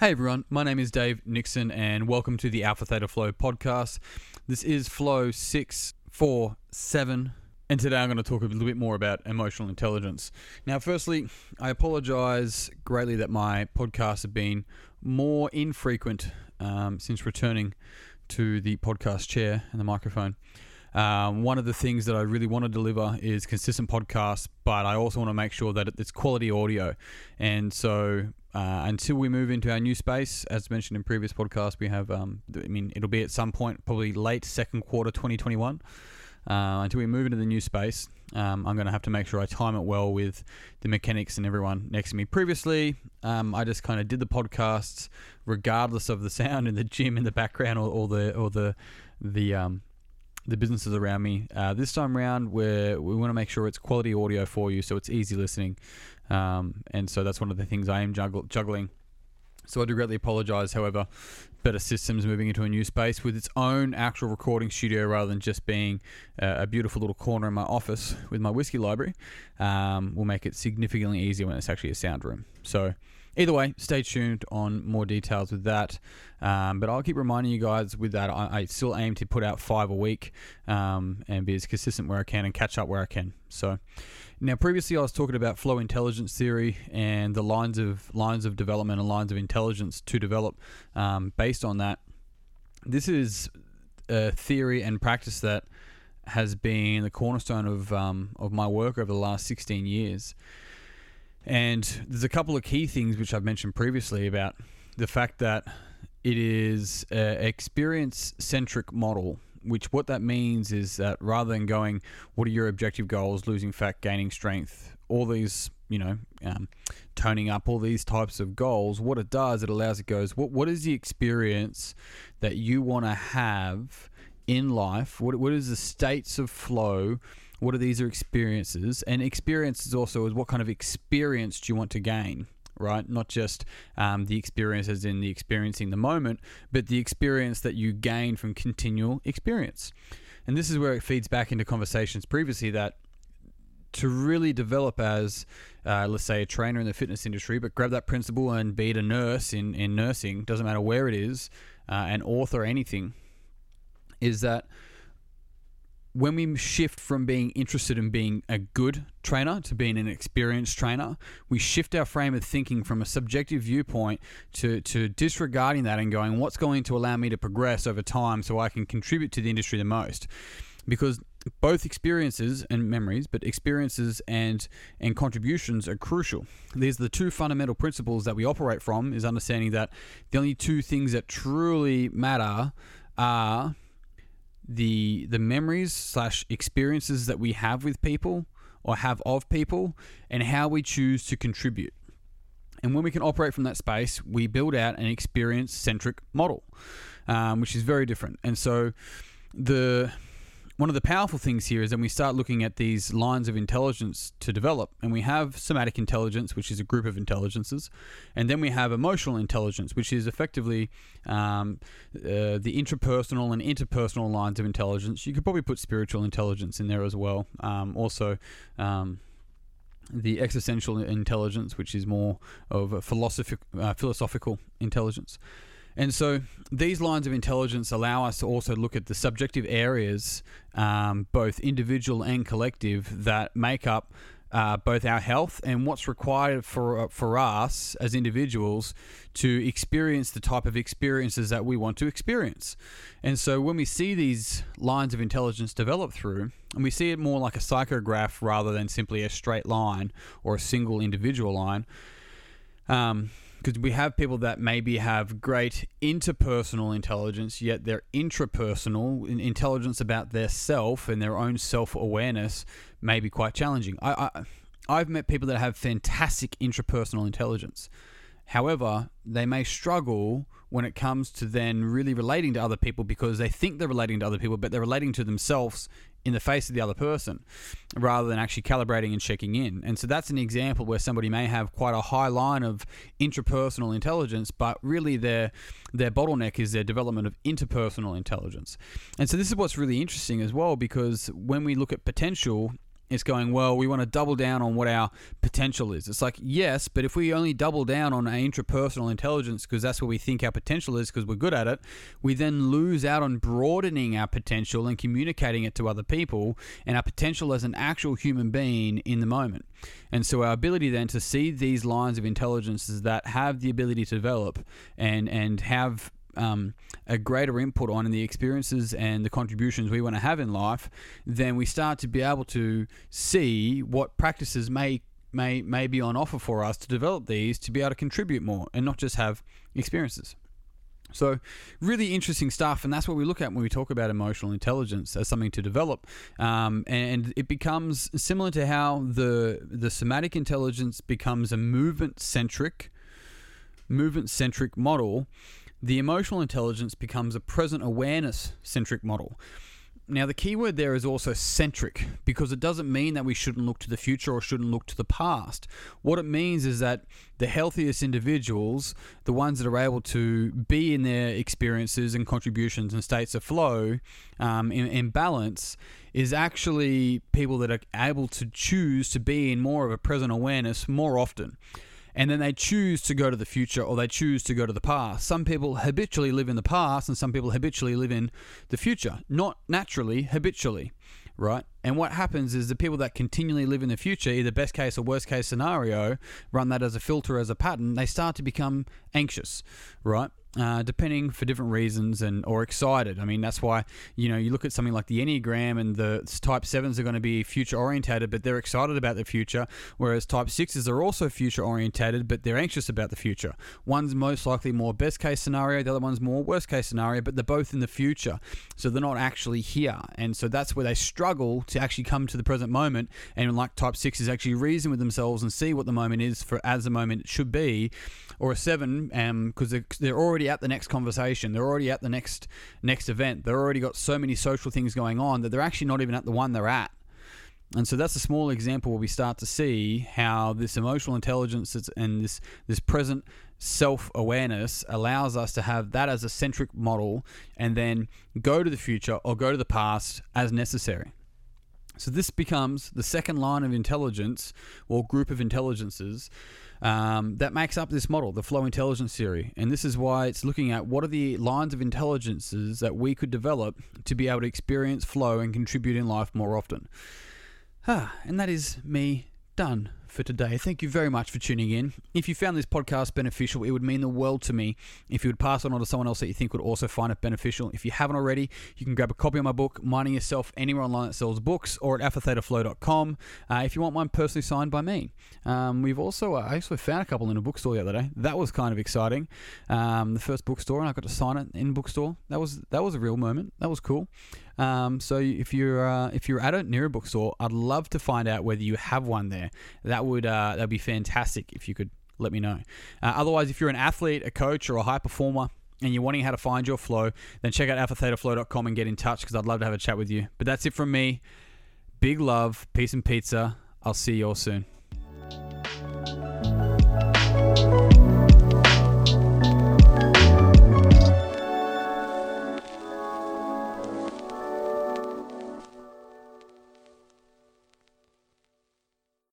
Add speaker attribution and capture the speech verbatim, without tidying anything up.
Speaker 1: Hey everyone, my name is Dave Nixon and welcome to the Alpha Theta Flow podcast. This is Flow six four seven and today I'm going to talk a little bit more about emotional intelligence. Now firstly, I apologize greatly that my podcasts have been more infrequent um, since returning to the podcast chair and the microphone. Um, one of the things that I really want to deliver is consistent podcasts, but I also want to make sure that it's quality audio. And so uh, until we move into our new space, as mentioned in previous podcasts, we have, um, I mean, it'll be at some point, probably late second quarter twenty twenty-one. Uh, until we move into the new space, um, I'm going to have to make sure I time it well with the mechanics and everyone next to me. Previously, um, I just kind of did the podcasts regardless of the sound in the gym in the background or, or the or the the um, the businesses around me. Uh, this time around, we're, we want to make sure it's quality audio for you, so it's easy listening. Um, and so that's one of the things I am juggle, juggling. So I do greatly apologize. However, Better Systems moving into a new space with its own actual recording studio rather than just being uh, a beautiful little corner in my office with my whiskey library um, will make it significantly easier when it's actually a sound room. So either way, stay tuned on more details with that. Um, but I'll keep reminding you guys with that. I, I still aim to put out five a week um, and be as consistent where I can and catch up where I can. So now previously I was talking about flow intelligence theory and the lines of lines of development and lines of intelligence to develop um, based on that. This is a theory and practice that has been the cornerstone of um, of my work over the last sixteen years. And there's a couple of key things which I've mentioned previously about the fact that it is an experience-centric model, which what that means is that rather than going, what are your objective goals, losing fat, gaining strength, all these, you know, um, toning up, all these types of goals, what it does, it allows, it goes, what what is the experience that you want to have in life? What What is the states of flow? What are these are experiences? And experiences also is what kind of experience do you want to gain, right? Not just um, the experience as in the experiencing the moment, but the experience that you gain from continual experience. And this is where it feeds back into conversations previously that to really develop as, uh, let's say, a trainer in the fitness industry, but grab that principle and be it a nurse in, in nursing, doesn't matter where it is, uh, an author, anything, is that when we shift from being interested in being a good trainer to being an experienced trainer, we shift our frame of thinking from a subjective viewpoint to, to disregarding that and going, what's going to allow me to progress over time so I can contribute to the industry the most? Because both experiences and memories, but experiences and, and contributions are crucial. These are the two fundamental principles that we operate from, is understanding that the only two things that truly matter are the the memories slash experiences that we have with people or have of people and how we choose to contribute. And when we can operate from that space, we build out an experience-centric model, um, which is very different. And so the one of the powerful things here is that we start looking at these lines of intelligence to develop, and we have somatic intelligence, which is a group of intelligences, and then we have emotional intelligence, which is effectively um, uh, the intrapersonal and interpersonal lines of intelligence. You could probably put spiritual intelligence in there as well. Um, also, um, the existential intelligence, which is more of a philosophic, uh, philosophical intelligence. And so these lines of intelligence allow us to also look at the subjective areas, um, both individual and collective, that make up uh, both our health and what's required for uh, for us as individuals to experience the type of experiences that we want to experience. And so when we see these lines of intelligence develop through, and we see it more like a psychograph rather than simply a straight line or a single individual line, um, because we have people that maybe have great interpersonal intelligence, yet their intrapersonal intelligence about their self and their own self-awareness may be quite challenging. I, I, I've met people that have fantastic intrapersonal intelligence. However, they may struggle when it comes to then really relating to other people because they think they're relating to other people, but they're relating to themselves in the face of the other person rather than actually calibrating and checking in. And so that's an example where somebody may have quite a high line of intrapersonal intelligence, but really their their bottleneck is their development of interpersonal intelligence. And so this is what's really interesting as well, because when we look at potential, it's going, well, we want to double down on what our potential is. It's like, yes, but if we only double down on our intrapersonal intelligence because that's what we think our potential is because we're good at it, we then lose out on broadening our potential and communicating it to other people and our potential as an actual human being in the moment. And so our ability then to see these lines of intelligences that have the ability to develop and, and have Um, a greater input on in the experiences and the contributions we want to have in life, then we start to be able to see what practices may may may be on offer for us to develop these to be able to contribute more and not just have experiences. So really interesting stuff, and that's what we look at when we talk about emotional intelligence as something to develop. Um, and it becomes similar to how the the somatic intelligence becomes a movement-centric movement-centric model. The emotional intelligence becomes a present awareness-centric model. Now, the key word there is also centric, because it doesn't mean that we shouldn't look to the future or shouldn't look to the past. What it means is that the healthiest individuals, the ones that are able to be in their experiences and contributions and states of flow um, in, in balance, is actually people that are able to choose to be in more of a present awareness more often. And then they choose to go to the future or they choose to go to the past. Some people habitually live in the past and some people habitually live in the future. Not naturally, habitually, right? And what happens is the people that continually live in the future, either best case or worst case scenario, run that as a filter, as a pattern, they start to become anxious, right? Uh, depending for different reasons and or excited. I mean, that's why, you know, you look at something like the Enneagram and the type sevens are going to be future orientated, but they're excited about the future, whereas type sixes are also future orientated, but they're anxious about the future. One's most likely more best case scenario, the other one's more worst case scenario, but they're both in the future. So they're not actually here. And so that's where they struggle to actually come to the present moment. And like type sixes actually reason with themselves and see what the moment is for as the moment should be, or a seven, um, because they're, they're already at the next conversation, they're already at the next next event, they're already got so many social things going on that they're actually not even at the one they're at. And so that's a small example where we start to see how this emotional intelligence and this this present self-awareness allows us to have that as a centric model and then go to the future or go to the past as necessary. So this becomes the second line of intelligence or group of intelligences Um, that makes up this model, the flow intelligence theory. And this is why it's looking at what are the lines of intelligences that we could develop to be able to experience flow and contribute in life more often. Ah, and that is me done for today. Thank you very much for tuning in. If you found this podcast beneficial, it would mean the world to me if you would pass it on to someone else that you think would also find it beneficial. If you haven't already, you can grab a copy of my book, Minding Yourself, anywhere online that sells books, or at alpha theta flow dot com uh, if you want mine personally signed by me. Um, we've also, uh, I also found a couple in a bookstore the other day. That was kind of exciting. Um, the first bookstore, and I got to sign it in a bookstore. That was that was a real moment. That was cool. Um, so if you're uh, if you're at a near a bookstore, I'd love to find out whether you have one there. That would uh, that'd be fantastic if you could let me know. Uh, otherwise, if you're an athlete, a coach, or a high performer, and you're wanting how to find your flow, then check out alpha theta flow dot com and get in touch because I'd love to have a chat with you. But that's it from me. Big love, peace and pizza. I'll see you all soon.